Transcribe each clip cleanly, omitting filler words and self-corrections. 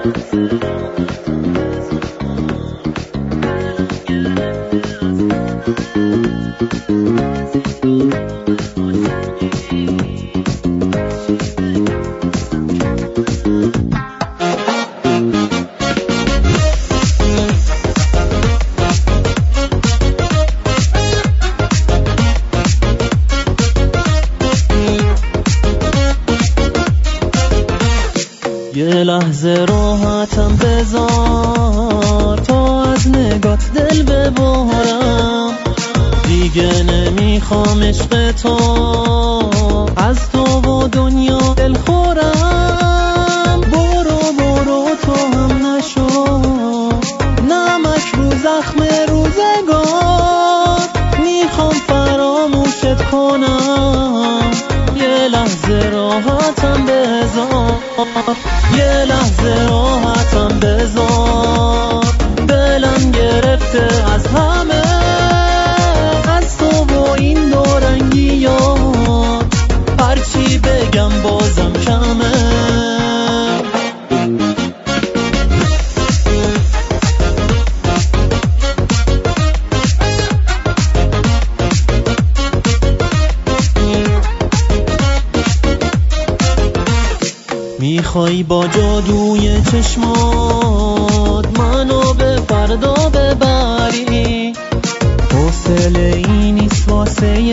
یه لحظه راحتم بذار تا از نگات دل ببارم، دیگه نمیخوام عشق تو، از تو و دنیا دل خورم. برو برو تو هم نشو، نمک رو زخم روزگار، میخوام فراموشت کنم. یه لحظه راحتم بذار، یه لحظه راحتم بذار، دلم گرفته از همه، از تو و این دورنگیات، هرچی بگم بازم کمه. میخوای با جادوی چشمات منو به فردا ببری، حوصله ای نیست واسه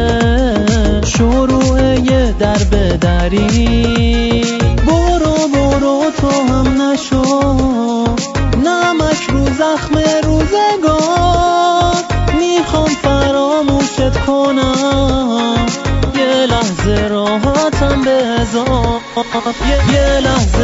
شروع یه در بدری. برو برو تو هم نشو، نمک رو زخم روزگار، میخوام فراموشت کنم. یه لحظه راحتم بذار، یه لحظه